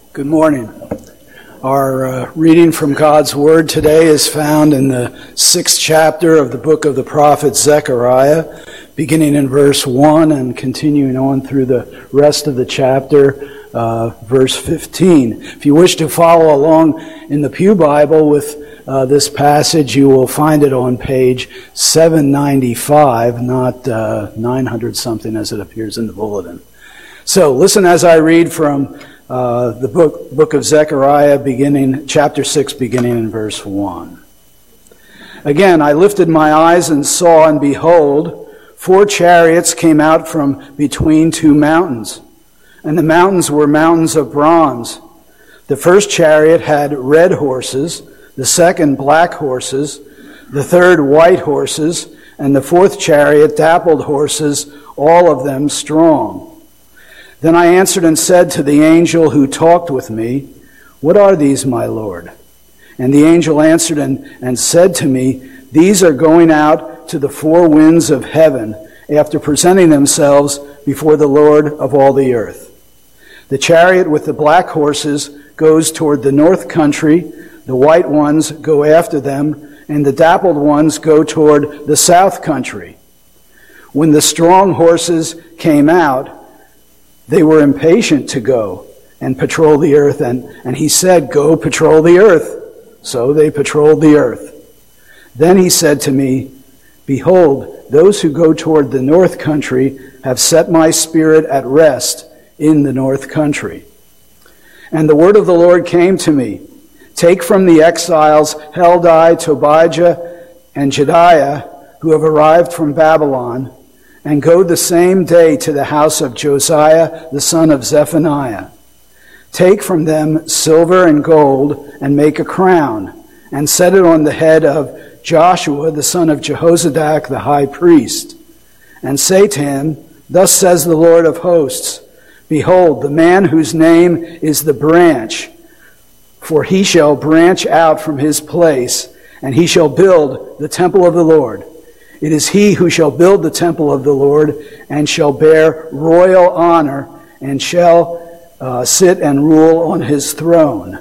Good morning. Our reading from God's Word today is found in the 6th chapter of the book of the prophet Zechariah, beginning in verse 1 and continuing on through the rest of the chapter, verse 15. If you wish to follow along in the Pew Bible with this passage, you will find it on page 795, not 900-something as it appears in the bulletin. So listen as I read from the book of Zechariah, chapter 6, beginning in verse 1. Again, I lifted my eyes and saw, and behold, 4 chariots came out from between 2 mountains, and the mountains were mountains of bronze. The first chariot had red horses, the second black horses, the third white horses, and the 4th chariot dappled horses, all of them strong. Then I answered and said to the angel who talked with me, "What are these, my Lord?" And the angel answered and said to me, "These are going out to the 4 winds of heaven after presenting themselves before the Lord of all the earth. The chariot with the black horses goes toward the north country, the white ones go after them, and the dappled ones go toward the south country." When the strong horses came out, they were impatient to go and patrol the earth, and he said, "Go patrol the earth." So they patrolled the earth. Then he said to me, "Behold, those who go toward the north country have set my spirit at rest in the north country." And the word of the Lord came to me, "Take from the exiles Heldai, Tobijah, and Jedaiah, who have arrived from Babylon, and go the same day to the house of Josiah the son of Zephaniah. Take from them silver and gold, and make a crown, and set it on the head of Joshua the son of Jehozadak the high priest. And say to him, Thus says the Lord of hosts, Behold, the man whose name is the branch, for he shall branch out from his place, and he shall build the temple of the Lord. It is he who shall build the temple of the Lord, and shall bear royal honor, and shall sit and rule on his throne.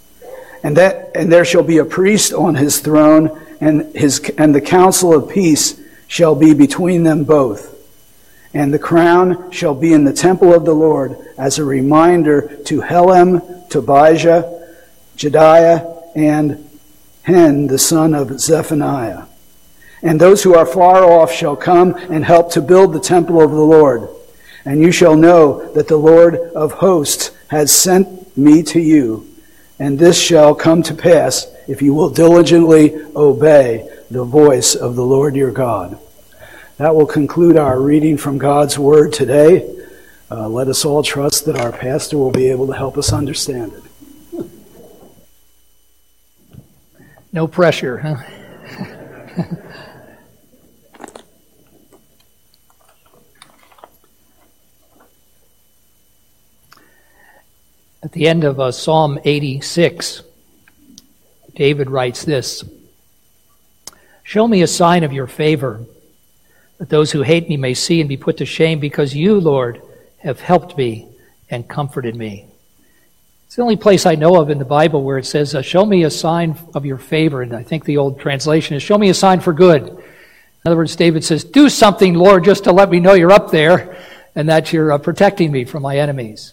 And there shall be a priest on his throne, and the council of peace shall be between them both. And the crown shall be in the temple of the Lord as a reminder to Helem, Tobijah, Jedaiah, and Hen, the son of Zephaniah. And those who are far off shall come and help to build the temple of the Lord. And you shall know that the Lord of hosts has sent me to you. And this shall come to pass if you will diligently obey the voice of the Lord your God." That will conclude our reading from God's Word today. Let us all trust that our pastor will be able to help us understand it. No pressure, huh? At the end of Psalm 86, David writes this, "Show me a sign of your favor, that those who hate me may see and be put to shame, because you, Lord, have helped me and comforted me." It's the only place I know of in the Bible where it says, "Show me a sign of your favor." And I think the old translation is, "Show me a sign for good." In other words, David says, "Do something, Lord, just to let me know you're up there and that you're protecting me from my enemies."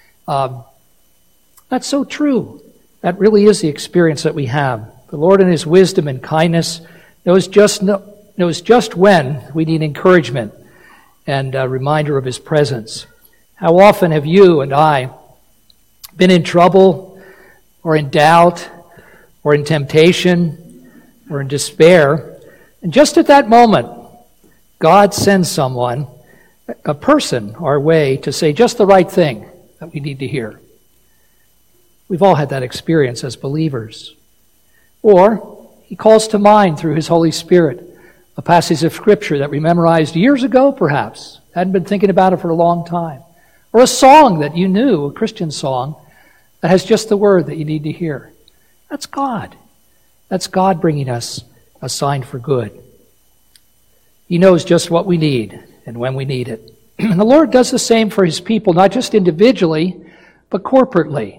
That's so true. That really is the experience that we have. The Lord in His wisdom and kindness knows just when we need encouragement and a reminder of His presence. How often have you and I been in trouble or in doubt or in temptation or in despair, and just at that moment, God sends someone, a person, our way to say just the right thing that we need to hear? We've all had that experience as believers. Or He calls to mind through His Holy Spirit a passage of Scripture that we memorized years ago, perhaps, hadn't been thinking about it for a long time. Or a song that you knew, a Christian song, that has just the word that you need to hear. That's God. That's God bringing us a sign for good. He knows just what we need and when we need it. And the Lord does the same for His people, not just individually, but corporately.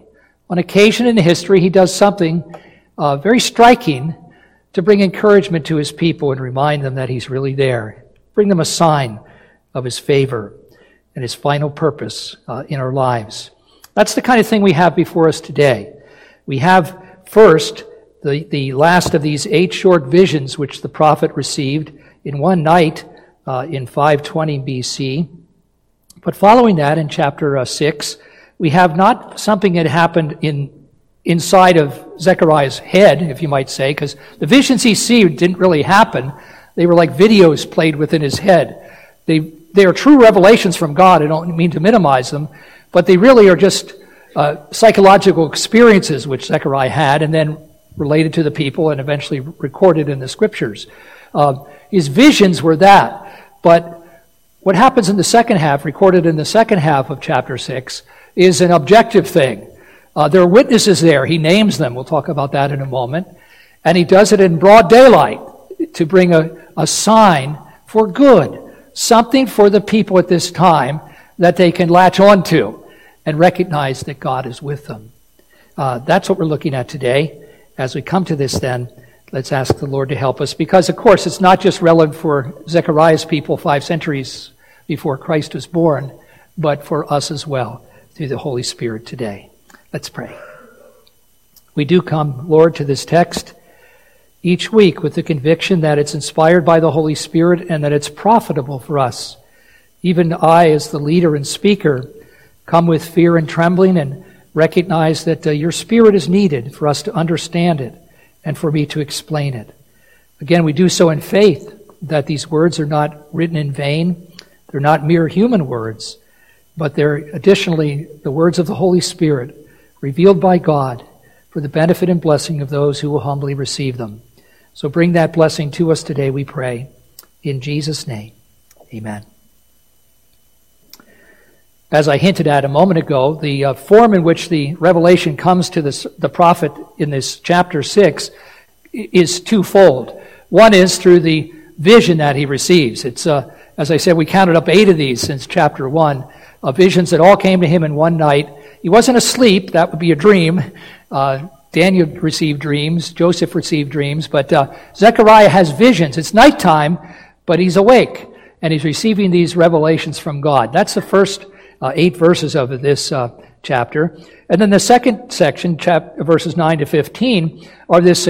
On occasion in history, he does something very striking to bring encouragement to his people and remind them that he's really there. Bring them a sign of his favor and his final purpose in our lives. That's the kind of thing we have before us today. We have first the last of these 8 short visions which the prophet received in one night in 520 BC. But following that, in chapter 6, we have not something that happened inside of Zechariah's head, if you might say, because the visions he received didn't really happen. They were like videos played within his head. They are true revelations from God. I don't mean to minimize them, but they really are just psychological experiences which Zechariah had and then related to the people and eventually recorded in the scriptures. His visions were that. But what happens in the second half, recorded in the second half of chapter 6, is an objective thing. There are witnesses there. He names them. We'll talk about that in a moment. And he does it in broad daylight to bring a sign for good, something for the people at this time that they can latch on to and recognize that God is with them. That's what we're looking at today. As we come to this then, let's ask the Lord to help us, because of course it's not just relevant for Zechariah's people 5 centuries before Christ was born, but for us as well through the Holy Spirit today. Let's pray. We do come, Lord, to this text each week with the conviction that it's inspired by the Holy Spirit and that it's profitable for us. Even I, as the leader and speaker, come with fear and trembling and recognize that your Spirit is needed for us to understand it and for me to explain it. Again, we do so in faith that these words are not written in vain. They're not mere human words, but they're additionally the words of the Holy Spirit revealed by God for the benefit and blessing of those who will humbly receive them. So bring that blessing to us today, we pray. In Jesus' name, amen. As I hinted at a moment ago, the form in which the revelation comes to the prophet in this chapter 6 is twofold. One is through the vision that he receives. It's, as I said, we counted up 8 of these since chapter 1, visions that all came to him in one night. He wasn't asleep. That would be a dream. Daniel received dreams. Joseph received dreams. But Zechariah has visions. It's nighttime, but he's awake, and he's receiving these revelations from God. That's the first 8 verses of this chapter. And then the second section, verses 9 to 15, are this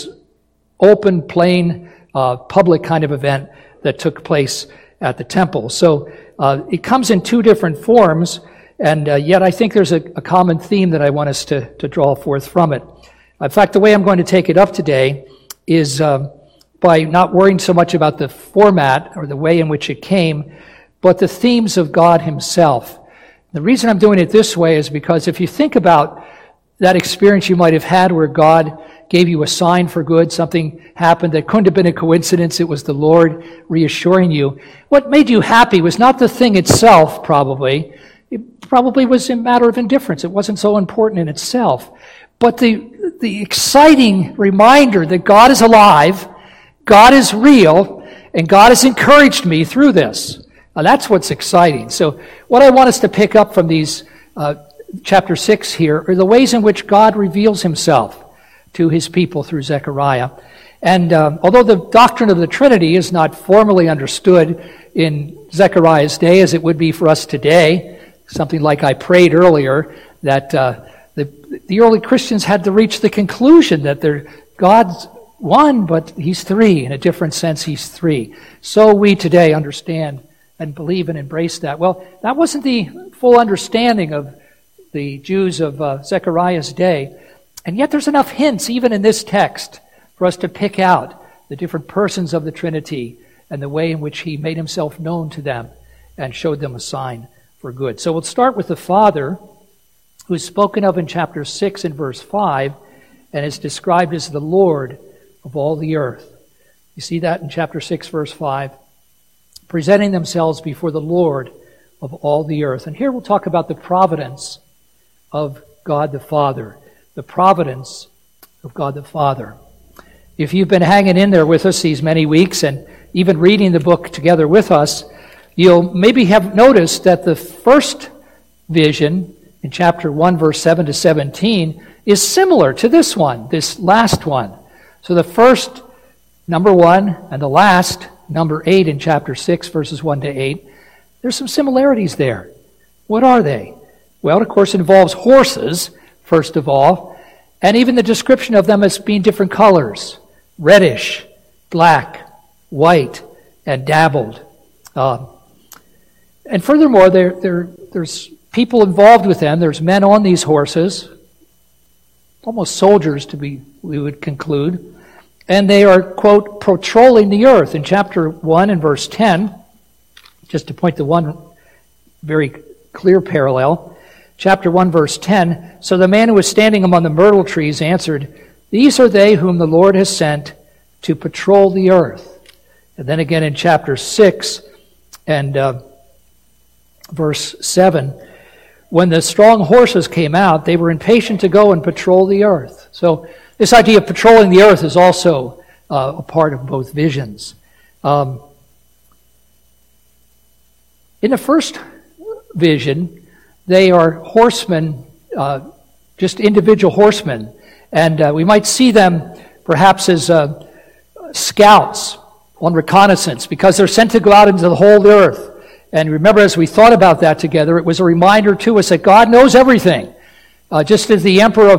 open, plain, public kind of event that took place at the temple. So it comes in 2 different forms, and yet I think there's a common theme that I want us to draw forth from it. In fact, the way I'm going to take it up today is by not worrying so much about the format or the way in which it came, but the themes of God himself. The reason I'm doing it this way is because if you think about that experience you might have had where God gave you a sign for good, something happened that couldn't have been a coincidence, it was the Lord reassuring you. What made you happy was not the thing itself, probably. It probably was a matter of indifference. It wasn't so important in itself. But the exciting reminder that God is alive, God is real, and God has encouraged me through this. Now, that's what's exciting. So what I want us to pick up from these chapter 6 here are the ways in which God reveals himself to his people through Zechariah. And although the doctrine of the Trinity is not formally understood in Zechariah's day as it would be for us today, something like I prayed earlier, that the early Christians had to reach the conclusion that God's one, but he's 3. In a different sense, he's 3. So we today understand and believe and embrace that. Well, that wasn't the full understanding of the Jews of Zechariah's day. And yet there's enough hints, even in this text, for us to pick out the different persons of the Trinity and the way in which he made himself known to them and showed them a sign for good. So we'll start with the Father, who's spoken of in chapter 6 and verse 5, and is described as the Lord of all the earth. You see that in chapter 6, verse 5. Presenting themselves before the Lord of all the earth. And here we'll talk about the providence of God the Father. The providence of God the Father. If you've been hanging in there with us these many weeks and even reading the book together with us, you'll maybe have noticed that the first vision in chapter 1, verse 7 to 17, is similar to this one, this last one. So the first, number 1, and the last, number 8 in chapter 6, verses 1 to 8, there's some similarities there. What are they? Well, of course, it involves horses, first of all, and even the description of them as being different colors: reddish, black, white, and dabbled. And furthermore, there's people involved with them. There's men on these horses, almost soldiers we would conclude, and they are, quote, patrolling the earth. In chapter 1 and verse 10, just to point to one very clear parallel, chapter 1, verse 10, so the man who was standing among the myrtle trees answered, "These are they whom the Lord has sent to patrol the earth." And then again in chapter 6 and verse 7, when the strong horses came out, they were impatient to go and patrol the earth. So this idea of patrolling the earth is also a part of both visions. In the first vision, they are horsemen, just individual horsemen. And we might see them perhaps as scouts on reconnaissance, because they're sent to go out into the whole earth. And remember, as we thought about that together, it was a reminder to us that God knows everything. Just as the emperor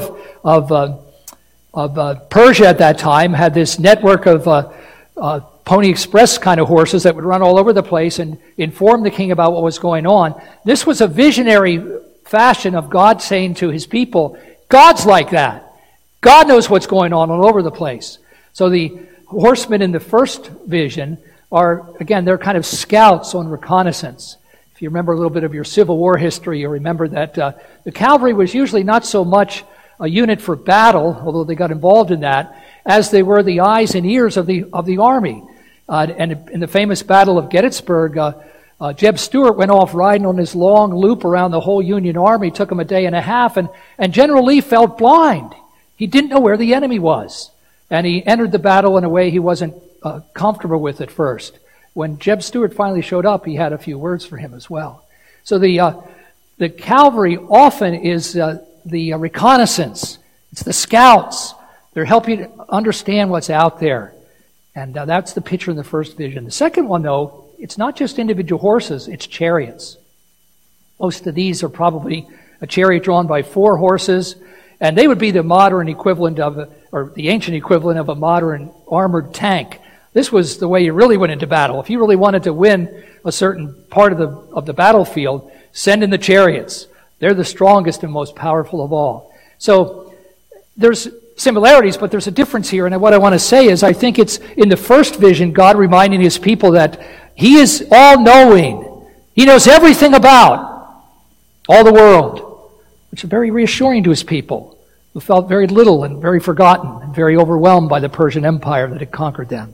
of Persia at that time had this network of Pony Express kind of horses that would run all over the place and inform the king about what was going on, this was a visionary fashion of God saying to his people, God's like that. God knows what's going on all over the place. So the horsemen in the first vision are, again, they're kind of scouts on reconnaissance. If you remember a little bit of your Civil War history, you remember that the cavalry was usually not so much a unit for battle, although they got involved in that, as they were the eyes and ears of the army. And in the famous Battle of Gettysburg, Jeb Stuart went off riding on his long loop around the whole Union Army. It took him a day and a half, and General Lee felt blind. He didn't know where the enemy was. And he entered the battle in a way he wasn't comfortable with at first. When Jeb Stuart finally showed up, he had a few words for him as well. So the cavalry often is the reconnaissance. It's the scouts. They're helping you to understand what's out there. And that's the picture in the first vision. The second one, though, it's not just individual horses, it's chariots. Most of these are probably a chariot drawn by 4 horses, and they would be the modern equivalent of, or the ancient equivalent of a modern armored tank. This was the way you really went into battle. If you really wanted to win a certain part of the battlefield, send in the chariots. They're the strongest and most powerful of all. So there's similarities, but there's a difference here. And what I want to say is, I think it's in the first vision, God reminding his people that he is all-knowing. He knows everything about all the world, which is very reassuring to his people, who felt very little and very forgotten and very overwhelmed by the Persian Empire that had conquered them.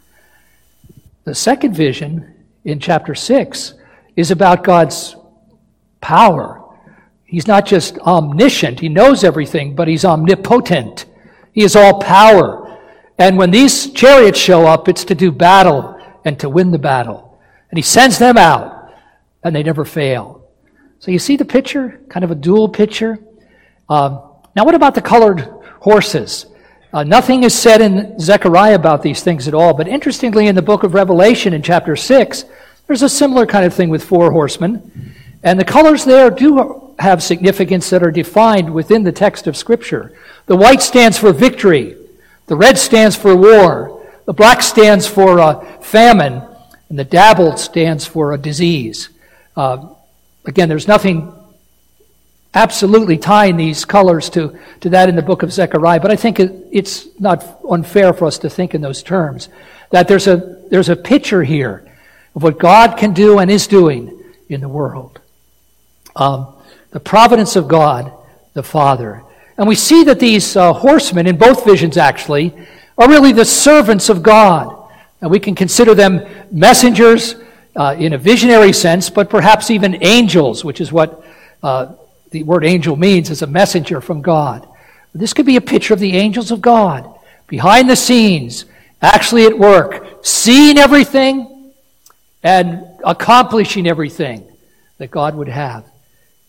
The second vision in chapter 6 is about God's power. He's not just omniscient, he knows everything, but he's omnipotent. He is all power. And when these chariots show up, it's to do battle and to win the battle. And he sends them out, and they never fail. So you see the picture, kind of a dual picture. Now what about the colored horses? Nothing is said in Zechariah about these things at all, but interestingly in the book of Revelation in chapter 6, there's a similar kind of thing with 4 horsemen. And the colors there do have significance that are defined within the text of Scripture. The white stands for victory. The red stands for war. The black stands for famine. And the dabbled stands for a disease. Again, there's nothing absolutely tying these colors to that in the book of Zechariah, but I think it's not unfair for us to think in those terms. That there's a picture here of what God can do and is doing in the world. The providence of God, the Father. And we see that these horsemen, in both visions actually, are really the servants of God. And we can consider them messengers in a visionary sense, but perhaps even angels, which is what the word angel means, as a messenger from God. This could be a picture of the angels of God, behind the scenes, actually at work, seeing everything and accomplishing everything that God would have.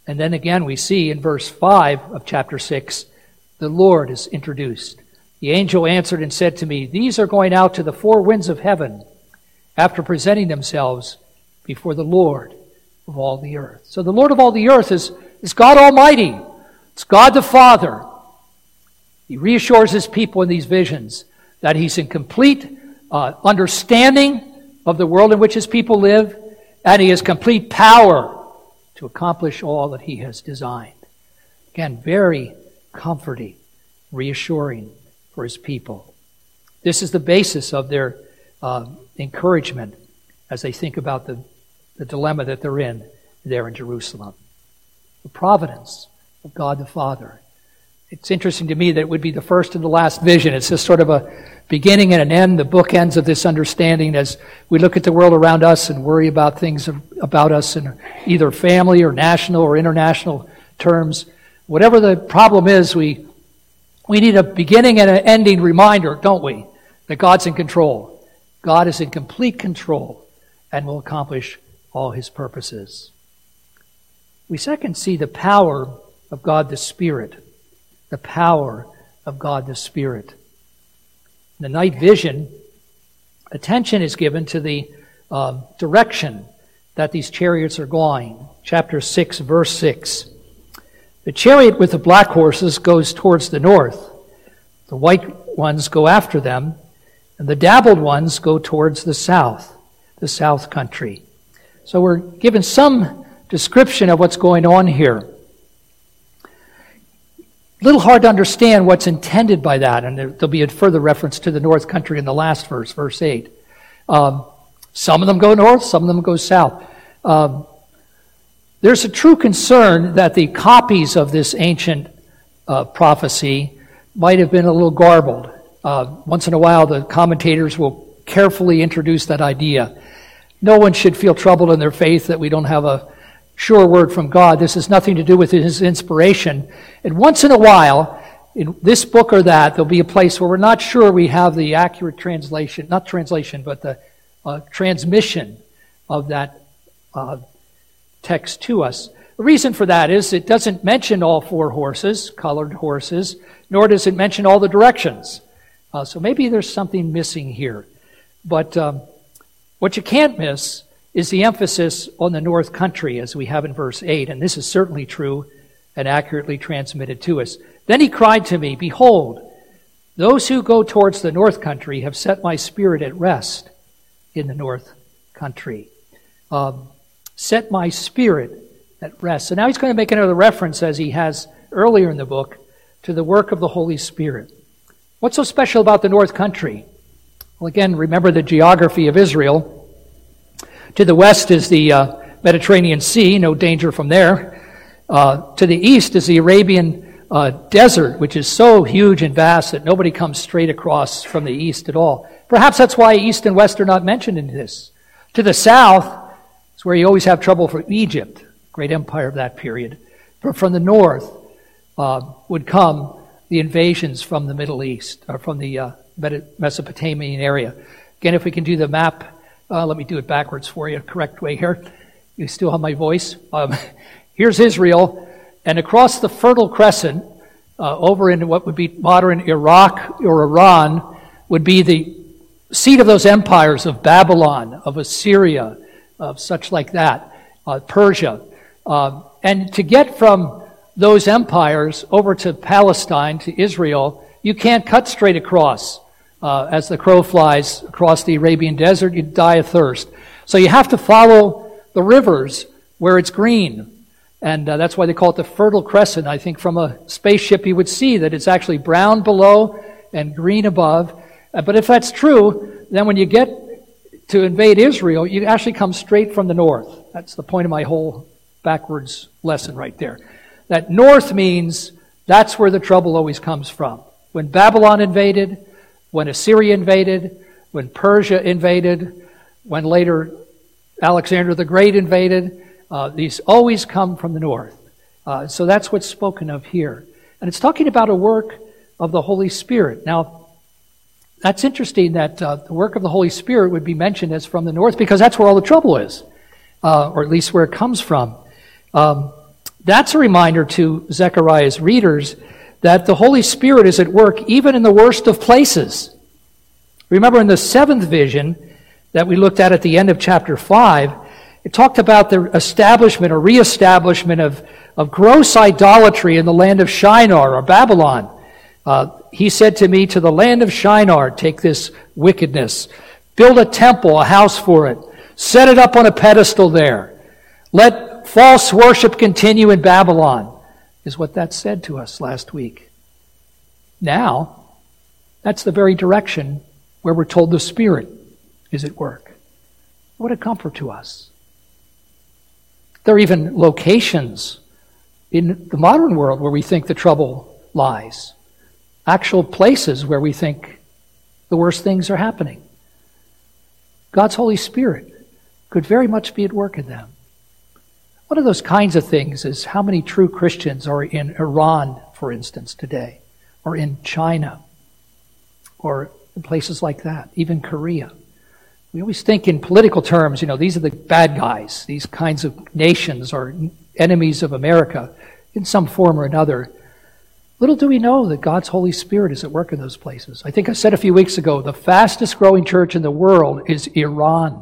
And then again we see in verse 5 of chapter 6, the Lord is introduced. The angel answered and said to me, "These are going out to the four winds of heaven after presenting themselves before the Lord of all the earth." So the Lord of all the earth is God Almighty. It's God the Father. He reassures his people in these visions that he's in complete understanding of the world in which his people live, and he has complete power to accomplish all that he has designed. Again, very comforting, reassuring for his people. This is the basis of their encouragement as they think about the dilemma that they're in there in Jerusalem. The providence of God the Father. It's interesting to me that it would be the first and the last vision. It's just sort of a beginning and an end, the bookends of this understanding as we look at the world around us and worry about things about us in either family or national or international terms. Whatever the problem is, we need a beginning and an ending reminder, don't we? That God's in control. God is in complete control and will accomplish all his purposes. We second see the power of God the Spirit. The power of God the Spirit. In the night vision, attention is given to the direction that these chariots are going. Chapter 6, verse 6. The chariot with the black horses goes towards the north. The white ones go after them, and the dabbled ones go towards the south country. So we're given some description of what's going on here. A little hard to understand what's intended by that, and there'll be a further reference to the north country in the last verse, verse 8. Some of them go north, some of them go south. There's a true concern that the copies of this ancient prophecy might have been a little garbled. Once in a while, the commentators will carefully introduce that idea. No one should feel troubled in their faith that we don't have a sure word from God. This has nothing to do with his inspiration. And once in a while, in this book or that, there'll be a place where we're not sure we have the accurate translation, not translation, but the transmission of that text to us. The reason for that is it doesn't mention all four horses, colored horses, nor does it mention all the directions. So maybe there's something missing here. But what you can't miss is the emphasis on the north country, as we have in verse 8, and this is certainly true and accurately transmitted to us. Then he cried to me, "Behold, those who go towards the north country have set my spirit at rest in the north country." Set my spirit at rest. So now he's going to make another reference, as he has earlier in the book, to the work of the Holy Spirit. What's so special about the north country? Well, again, remember the geography of Israel. To the west is the Mediterranean Sea, no danger from there. To the east is the Arabian desert, which is so huge and vast that nobody comes straight across from the east at all. Perhaps that's why east and west are not mentioned in this. To the south is where you always have trouble for Egypt, great empire of that period. But from the north would come the invasions from the Middle East, or from the Mesopotamian area. Again, if we can do the map, let me do it backwards for you, correct way here. You still have my voice. Here's Israel, and across the Fertile Crescent, over in what would be modern Iraq or Iran, would be the seat of those empires of Babylon, of Assyria, of such like that, Persia. And to get from those empires over to Palestine, to Israel, you can't cut straight across. As the crow flies across the Arabian desert, you die of thirst. So you have to follow the rivers where it's green. And that's why they call it the Fertile Crescent. I think from a spaceship you would see that it's actually brown below and green above. But if that's true, then when you get to invade Israel, you actually come straight from the north. That's the point of my whole backwards lesson right there. That north means that's where the trouble always comes from. When Babylon invaded, when Assyria invaded, when Persia invaded, when later Alexander the Great invaded, these always come from the north. So that's what's spoken of here. And it's talking about a work of the Holy Spirit. Now, that's interesting that the work of the Holy Spirit would be mentioned as from the north, because that's where all the trouble is, or at least where it comes from. That's a reminder to Zechariah's readers that the Holy Spirit is at work even in the worst of places. Remember in the seventh vision that we looked at the end of chapter 5, it talked about the establishment or reestablishment of gross idolatry in the land of Shinar or Babylon. He said to me, to the land of Shinar, take this wickedness, build a temple, a house for it, set it up on a pedestal there. Let false worship continue in Babylon, is what that said to us last week. Now, that's the very direction where we're told the Spirit is at work. What a comfort to us. There are even locations in the modern world where we think the trouble lies. Actual places where we think the worst things are happening. God's Holy Spirit could very much be at work in them. One of those kinds of things is how many true Christians are in Iran, for instance, today, or in China, or in places like that, even Korea. We always think in political terms, these are the bad guys. These kinds of nations are enemies of America in some form or another. Little do we know that God's Holy Spirit is at work in those places. I think I said a few weeks ago, the fastest growing church in the world is Iran.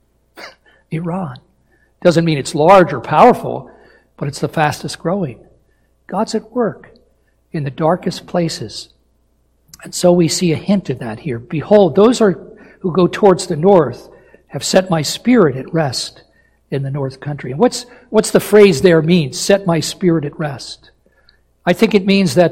Iran. Doesn't mean it's large or powerful, but it's the fastest growing. God's at work in the darkest places. And so we see a hint of that here. Behold, those who go towards the north have set my spirit at rest in the north country. And what's the phrase there mean? Set my spirit at rest. I think it means that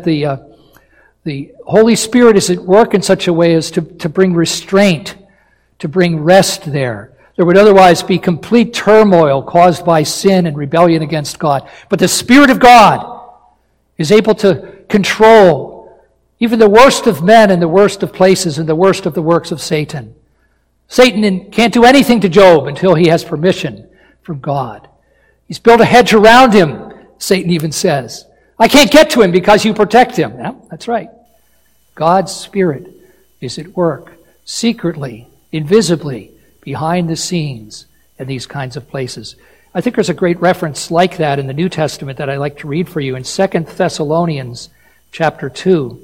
the Holy Spirit is at work in such a way as to bring restraint, to bring rest there. There would otherwise be complete turmoil caused by sin and rebellion against God. But the Spirit of God is able to control even the worst of men and the worst of places and the worst of the works of Satan. Satan can't do anything to Job until he has permission from God. He's built a hedge around him, Satan even says. I can't get to him because you protect him. Yeah, that's right. God's Spirit is at work secretly, invisibly, behind the scenes in these kinds of places. I think there's a great reference like that in the New Testament that I'd like to read for you in 2 Thessalonians chapter 2.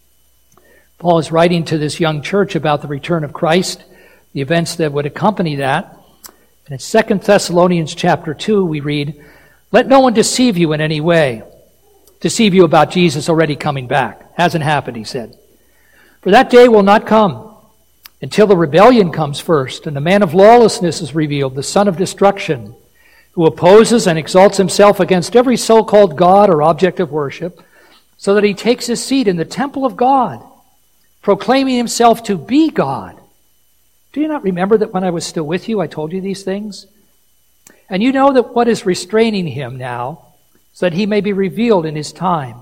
Paul is writing to this young church about the return of Christ, the events that would accompany that. And in 2 Thessalonians chapter 2 we read, let no one deceive you in any way. Deceive you about Jesus already coming back. Hasn't happened, he said. For that day will not come until the rebellion comes first, and the man of lawlessness is revealed, the son of destruction, who opposes and exalts himself against every so-called God or object of worship, so that he takes his seat in the temple of God, proclaiming himself to be God. Do you not remember that when I was still with you, I told you these things? And you know that what is restraining him now, so that he may be revealed in his time.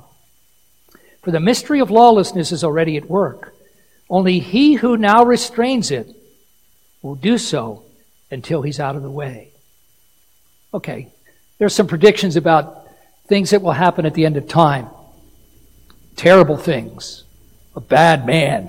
For the mystery of lawlessness is already at work. Only he who now restrains it will do so until he's out of the way. Okay, there's some predictions about things that will happen at the end of time. Terrible things. A bad man.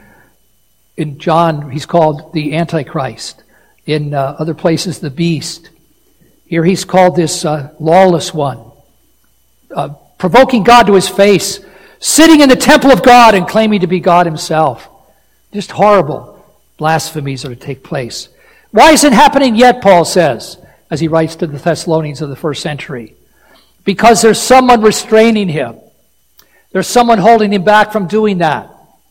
In John, he's called the Antichrist. In other places, the beast. Here he's called this lawless one. Provoking God to his face. Sitting in the temple of God and claiming to be God himself. Just horrible blasphemies are to take place. Why isn't it happening yet, Paul says, as he writes to the Thessalonians of the first century? Because there's someone restraining him. There's someone holding him back from doing that.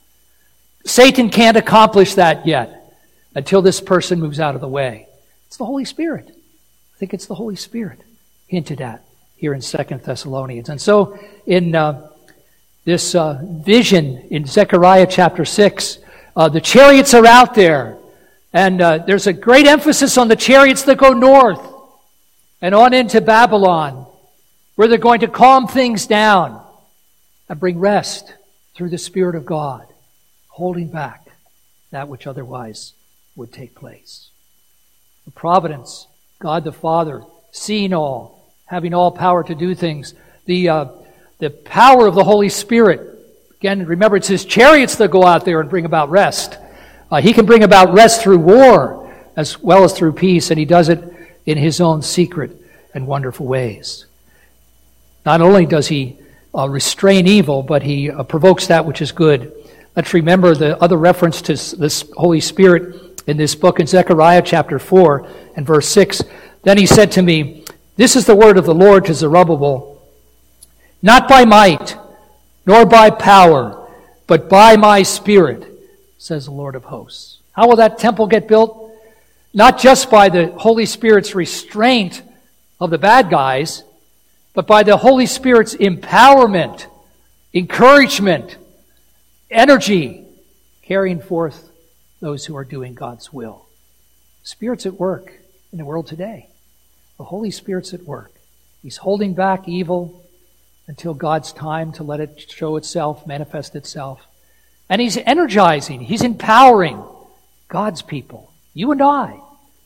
Satan can't accomplish that yet until this person moves out of the way. It's the Holy Spirit. I think it's the Holy Spirit hinted at here in 2 Thessalonians. And so in this vision in Zechariah chapter 6, the chariots are out there, and there's a great emphasis on the chariots that go north and on into Babylon, where they're going to calm things down and bring rest through the Spirit of God, holding back that which otherwise would take place. The providence, God the Father, seeing all, having all power to do things, the power of the Holy Spirit. Again, remember, it's his chariots that go out there and bring about rest. He can bring about rest through war as well as through peace, and he does it in his own secret and wonderful ways. Not only does he restrain evil, but he provokes that which is good. Let's remember the other reference to this Holy Spirit in this book in Zechariah chapter 4 and verse 6. Then he said to me, "This is the word of the Lord to Zerubbabel, not by might, nor by power, but by my Spirit, says the Lord of hosts." How will that temple get built? Not just by the Holy Spirit's restraint of the bad guys, but by the Holy Spirit's empowerment, encouragement, energy, carrying forth those who are doing God's will. Spirit's at work in the world today. The Holy Spirit's at work. He's holding back evil until God's time to let it show itself, manifest itself. And he's energizing, he's empowering God's people, you and I,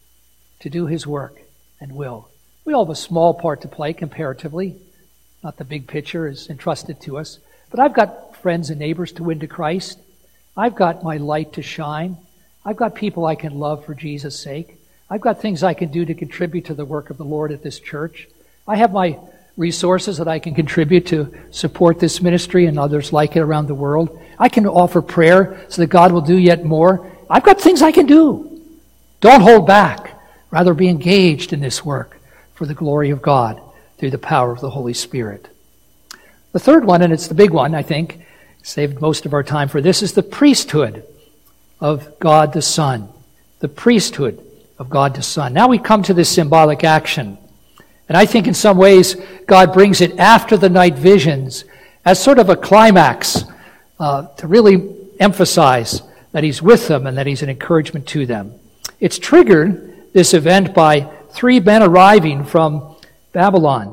to do his work and will. We all have a small part to play comparatively. Not the big picture is entrusted to us. But I've got friends and neighbors to win to Christ. I've got my light to shine. I've got people I can love for Jesus' sake. I've got things I can do to contribute to the work of the Lord at this church. I have my resources that I can contribute to support this ministry and others like it around the world. I can offer prayer so that God will do yet more. I've got things I can do. Don't hold back. Rather be engaged in this work for the glory of God through the power of the Holy Spirit. The third one, and it's the big one, I think, saved most of our time for this, is the priesthood of God the Son. The priesthood of God the Son. Now we come to this symbolic action. And I think in some ways God brings it after the night visions as sort of a climax to really emphasize that he's with them and that he's an encouragement to them. It's triggered, this event, by 3 men arriving from Babylon.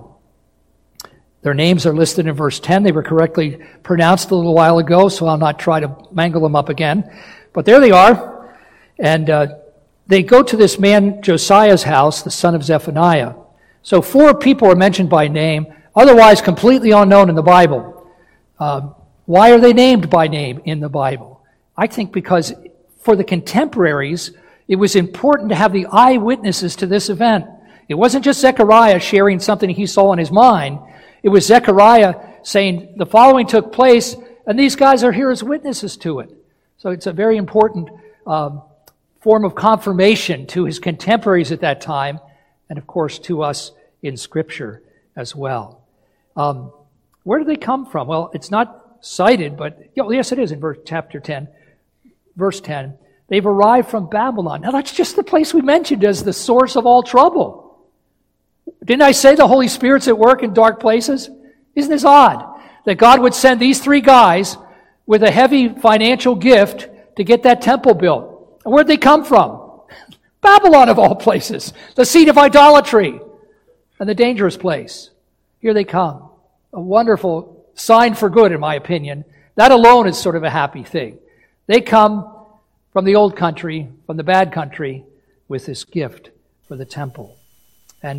Their names are listed in verse 10. They were correctly pronounced a little while ago, so I'll not try to mangle them up again. But there they are. And they go to this man Josiah's house, the son of Zephaniah. So 4 people are mentioned by name, otherwise completely unknown in the Bible. Why are they named by name in the Bible? I think because for the contemporaries, it was important to have the eyewitnesses to this event. It wasn't just Zechariah sharing something he saw in his mind. It was Zechariah saying, the following took place, and these guys are here as witnesses to it. So it's a very important form of confirmation to his contemporaries at that time, and of course to us in Scripture as well. Where do they come from? Well, it's not cited, but yes, it is in chapter 10, verse 10. They've arrived from Babylon. Now that's just the place we mentioned as the source of all trouble. Didn't I say the Holy Spirit's at work in dark places? Isn't this odd that God would send these 3 guys with a heavy financial gift to get that temple built? And where'd they come from? Babylon, of all places, the seat of idolatry and the dangerous place. Here they come. A wonderful sign for good, in my opinion. That alone is sort of a happy thing. They come from the old country, from the bad country, with this gift for the temple. And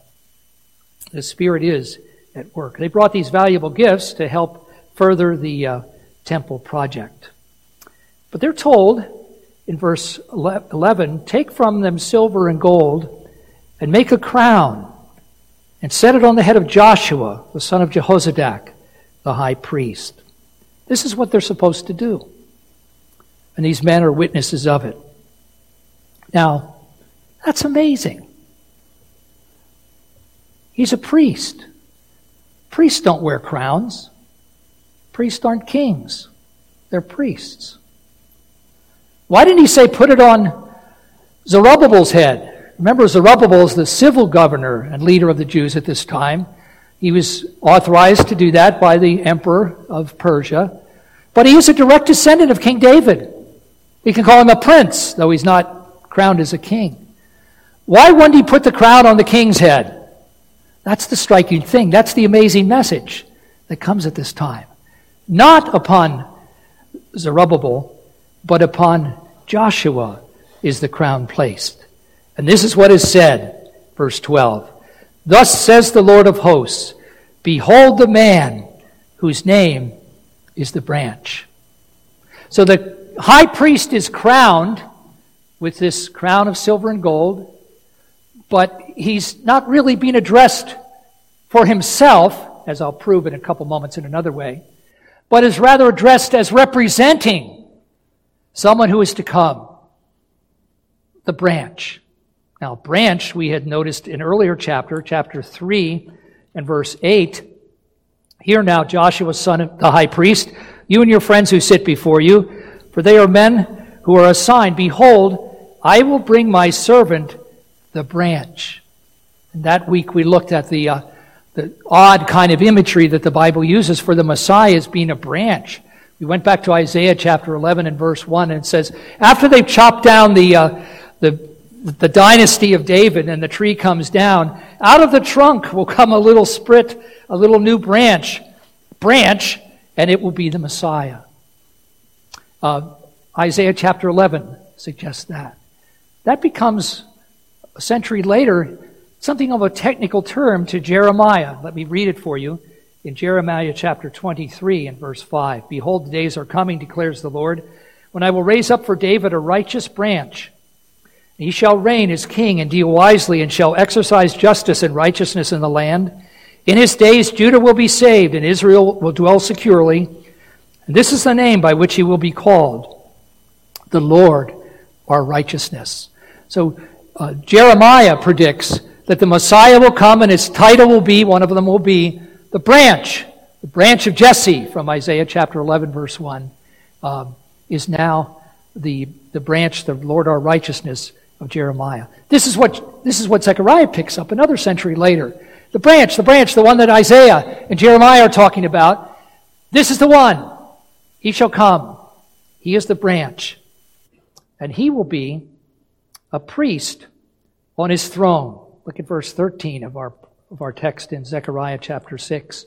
the Spirit is at work. They brought these valuable gifts to help further the temple project. But they're told in verse 11, take from them silver and gold and make a crown and set it on the head of Joshua, the son of Jehozadak, the high priest. This is what they're supposed to do. And these men are witnesses of it. Now, that's amazing. He's a priest. Priests don't wear crowns. Priests aren't kings. They're priests. Why didn't he say put it on Zerubbabel's head? Remember, Zerubbabel is the civil governor and leader of the Jews at this time. He was authorized to do that by the emperor of Persia. But he is a direct descendant of King David. We can call him a prince, though he's not crowned as a king. Why wouldn't he put the crown on the king's head? That's the striking thing. That's the amazing message that comes at this time. Not upon Zerubbabel, but upon Joshua is the crown placed. And this is what is said, verse 12. Thus says the Lord of hosts, behold the man whose name is the branch. So the high priest is crowned with this crown of silver and gold, but he's not really being addressed for himself. as I'll prove in a couple moments in another way, but is rather addressed as representing someone who is to come, the branch. Now, branch, we had noticed in earlier chapter 3 and verse 8. Hear now, Joshua, son of the high priest, you and your friends who sit before you, for they are men who are assigned. Behold, I will bring my servant, the branch. And that week we looked at the odd kind of imagery that the Bible uses for the Messiah as being a branch. We went back to Isaiah chapter 11 and verse 1, and it says, after they've chopped down the dynasty of David and the tree comes down, out of the trunk will come a little sprit, a little new branch, and it will be the Messiah. Isaiah chapter 11 suggests that. That becomes, a century later, something of a technical term to Jeremiah. Let me read it for you. In Jeremiah chapter 23 and verse 5, behold, the days are coming, declares the Lord, when I will raise up for David a righteous branch. He shall reign as king and deal wisely, and shall exercise justice and righteousness in the land. In his days Judah will be saved, and Israel will dwell securely. And this is the name by which he will be called, the Lord our righteousness. So Jeremiah predicts that the Messiah will come, and his title will be, one of them will be, the branch of Jesse, from Isaiah chapter 11, verse 1, is now the branch, the Lord our righteousness, of Jeremiah. This is what Zechariah picks up another century later. The branch, the one that Isaiah and Jeremiah are talking about. This is the one. He shall come. He is the branch. And he will be a priest on his throne. Look at verse 13 of our text in Zechariah chapter 6.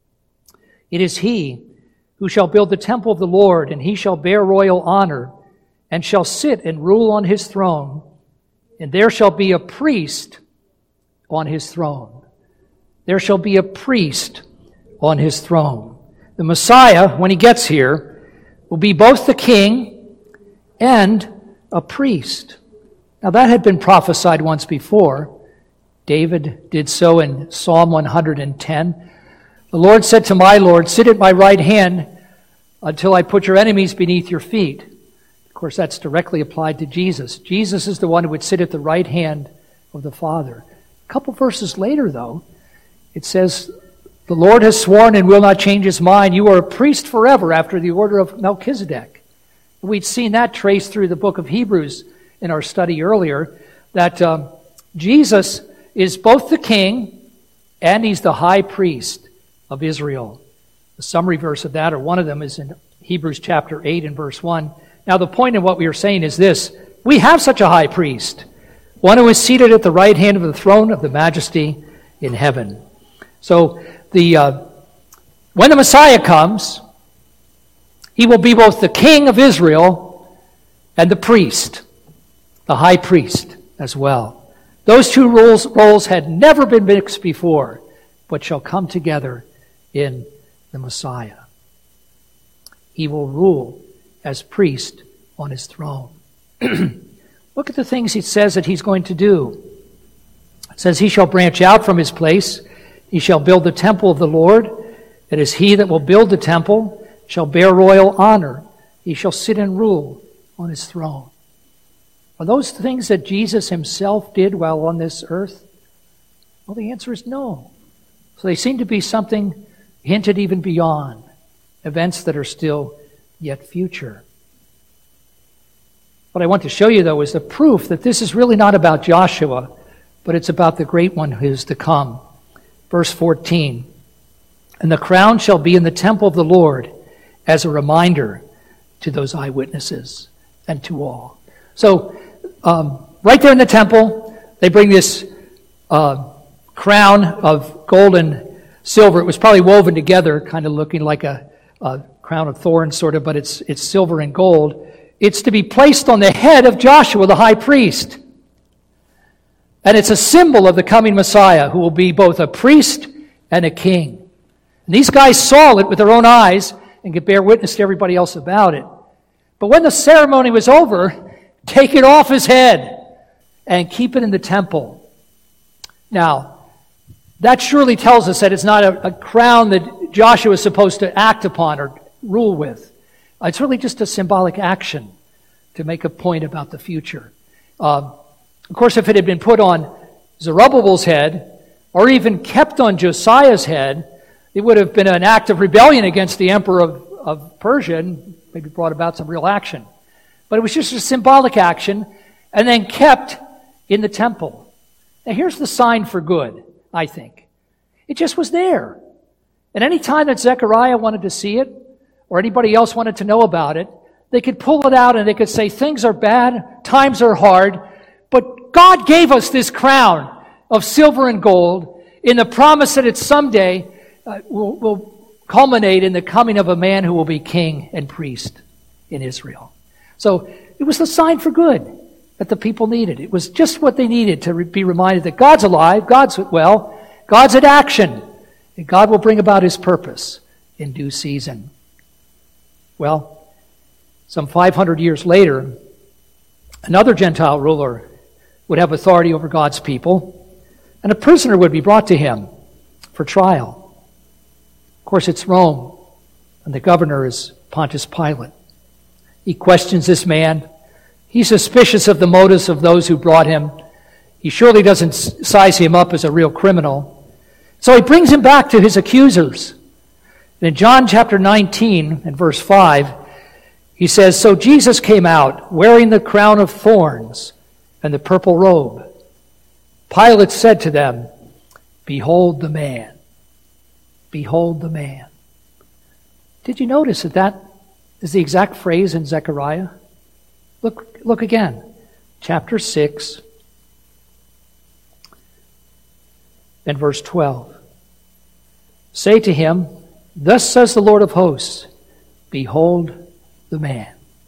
It is he who shall build the temple of the Lord, and he shall bear royal honor, and shall sit and rule on his throne, and there shall be a priest on his throne. There shall be a priest on his throne. The Messiah, when he gets here, will be both the king and a priest. Now that had been prophesied once before. David did so in Psalm 110. The Lord said to my Lord, sit at my right hand until I put your enemies beneath your feet. Of course, that's directly applied to Jesus. Jesus is the one who would sit at the right hand of the Father. A couple verses later, though, it says, the Lord has sworn and will not change his mind. You are a priest forever after the order of Melchizedek. We'd seen that traced through the book of Hebrews in our study earlier, that Jesus is both the king and he's the high priest of Israel. The summary verse of that, or one of them, is in Hebrews chapter 8 and verse 1. Now the point of what we are saying is this: we have such a high priest, one who is seated at the right hand of the throne of the majesty in heaven. So when the Messiah comes, he will be both the king of Israel and the priest, the high priest as well. Those two roles had never been mixed before, but shall come together in the Messiah. He will rule as priest on his throne. Look at the things he says that he's going to do. It says, he shall branch out from his place. He shall build the temple of the Lord. It is he that will build the temple, shall bear royal honor. He shall sit and rule on his throne. Are those things that Jesus himself did while on this earth? Well, the answer is no. So they seem to be something hinted even beyond, events that are still yet future. What I want to show you, though, is the proof that this is really not about Joshua, but it's about the great one who is to come. Verse 14, and the crown shall be in the temple of the Lord as a reminder to those eyewitnesses and to all. So, right there in the temple, they bring this crown of gold and silver. It was probably woven together, kind of looking like a crown of thorns, sort of, but it's silver and gold. It's to be placed on the head of Joshua, the high priest. And it's a symbol of the coming Messiah, who will be both a priest and a king. And these guys saw it with their own eyes and could bear witness to everybody else about it. But when the ceremony was over, take it off his head and keep it in the temple. Now, that surely tells us that it's not a crown that Joshua is supposed to act upon or rule with. It's really just a symbolic action to make a point about the future. Of course, if it had been put on Zerubbabel's head, or even kept on Josiah's head, it would have been an act of rebellion against the emperor of Persia and maybe brought about some real action. But it was just a symbolic action and then kept in the temple. Now here's the sign for good, I think. It just was there. And any time that Zechariah wanted to see it, or anybody else wanted to know about it, they could pull it out and they could say, things are bad, times are hard, but God gave us this crown of silver and gold in the promise that it someday will culminate in the coming of a man who will be king and priest in Israel. So it was the sign for good that the people needed. It was just what they needed to be reminded that God's alive, God's at action, and God will bring about his purpose in due season. Well, some 500 years later, another Gentile ruler would have authority over God's people, and a prisoner would be brought to him for trial. Of course, it's Rome, and the governor is Pontius Pilate. He questions this man. He's suspicious of the motives of those who brought him. He surely doesn't size him up as a real criminal. So he brings him back to his accusers. And in John chapter 19 and verse 5, he says, "So Jesus came out wearing the crown of thorns and the purple robe. Pilate said to them, 'Behold the man. Behold the man.'" Did you notice that is the exact phrase in Zechariah? Look again. Chapter 6 and verse 12. "Say to him, thus says the Lord of hosts, behold the man."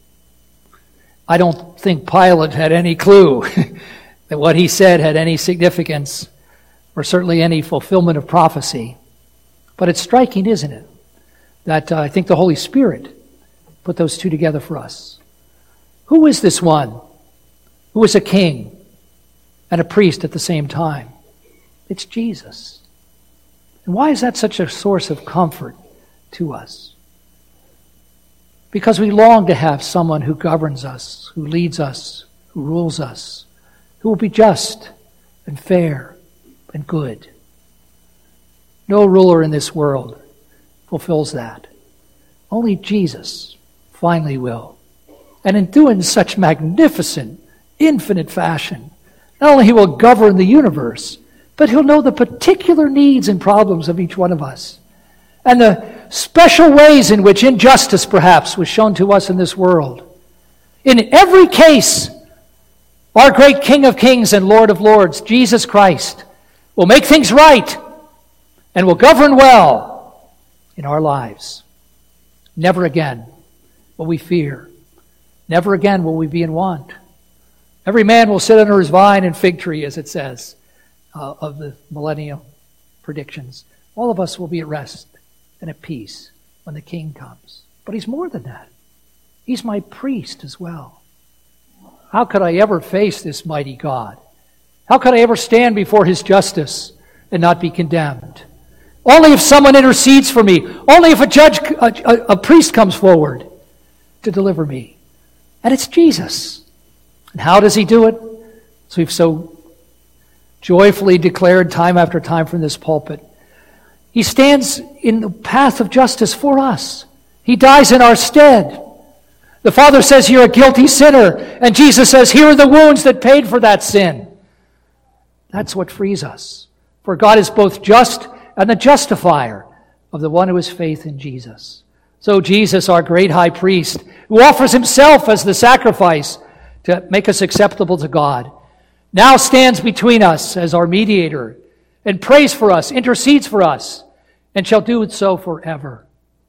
I don't think Pilate had any clue that what he said had any significance or certainly any fulfillment of prophecy. But it's striking, isn't it, that I think the Holy Spirit put those two together for us. Who is this one who is a king and a priest at the same time? It's Jesus. And why is that such a source of comfort to us? Because we long to have someone who governs us, who leads us, who rules us, who will be just and fair and good. No ruler in this world fulfills that. Only Jesus finally will. And in doing such magnificent, infinite fashion, not only he will govern the universe, but he'll know the particular needs and problems of each one of us. And the special ways in which injustice, perhaps, was shown to us in this world. In every case, our great King of Kings and Lord of Lords, Jesus Christ, will make things right and will govern well in our lives. Never again will we fear. Never again will we be in want. Every man will sit under his vine and fig tree, as it says, of the millennial predictions. All of us will be at rest and at peace when the King comes. But he's more than that. He's my priest as well. How could I ever face this mighty God? How could I ever stand before his justice and not be condemned? Only if someone intercedes for me. Only if a priest comes forward to deliver me. And it's Jesus. And how does he do it? As we've so joyfully declared time after time from this pulpit. He stands in the path of justice for us. He dies in our stead. The Father says, "You're a guilty sinner." And Jesus says, "Here are the wounds that paid for that sin." That's what frees us. For God is both just and the justifier of the one who has faith in Jesus. So Jesus, our great high priest, who offers himself as the sacrifice to make us acceptable to God, now stands between us as our mediator and prays for us, intercedes for us, and shall do so forever.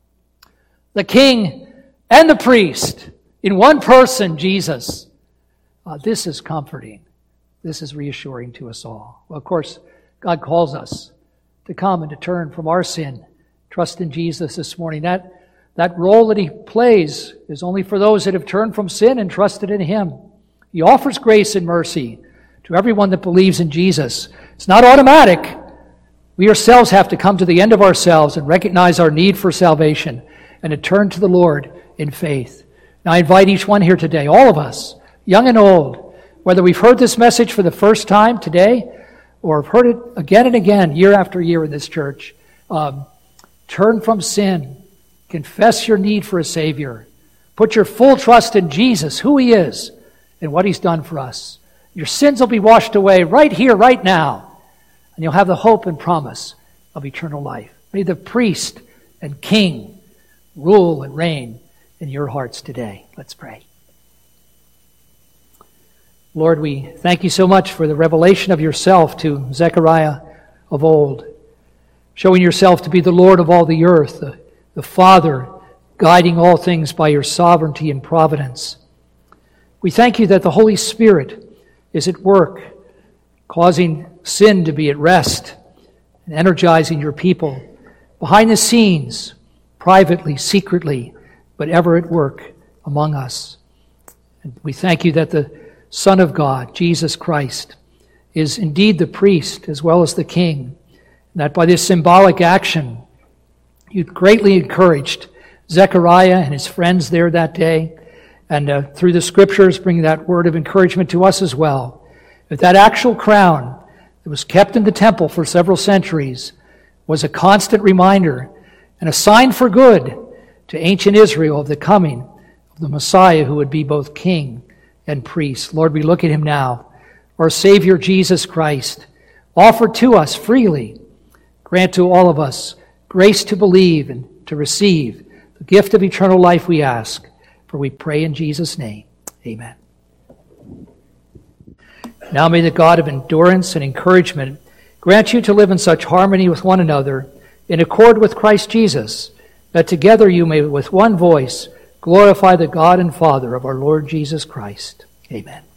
The King and the priest in one person, Jesus. This is comforting. This is reassuring to us all. Well, of course, God calls us to come and to turn from our sin, trust in Jesus this morning. That role that he plays is only for those that have turned from sin and trusted in him. He offers grace and mercy to everyone that believes in Jesus. It's not automatic, We ourselves have to come to the end of ourselves and recognize our need for salvation and to turn to the Lord in faith. Now I invite each one here today, all of us, young and old, whether we've heard this message for the first time today or have heard it again and again, year after year in this church, turn from sin, confess your need for a Savior, put your full trust in Jesus, who He is, and what He's done for us. Your sins will be washed away right here, right now, and you'll have the hope and promise of eternal life. May the priest and king rule and reign in your hearts today. Let's pray. Lord, we thank you so much for the revelation of yourself to Zechariah of old, showing yourself to be the Lord of all the earth, the Father, guiding all things by your sovereignty and providence. We thank you that the Holy Spirit is at work, causing sin to be at rest and energizing your people behind the scenes, privately, secretly, but ever at work among us. And we thank you that the Son of God, Jesus Christ, is indeed the priest as well as the king, and that by this symbolic action you greatly encouraged Zechariah and his friends there that day, and through the scriptures bring that word of encouragement to us as well. That actual crown that was kept in the temple for several centuries was a constant reminder and a sign for good to ancient Israel of the coming of the Messiah who would be both king and priest. Lord, we look at him now, our Savior Jesus Christ, offered to us freely. Grant to all of us grace to believe and to receive the gift of eternal life, we ask, for we pray in Jesus' name. Amen. Now may the God of endurance and encouragement grant you to live in such harmony with one another, in accord with Christ Jesus, that together you may with one voice glorify the God and Father of our Lord Jesus Christ. Amen.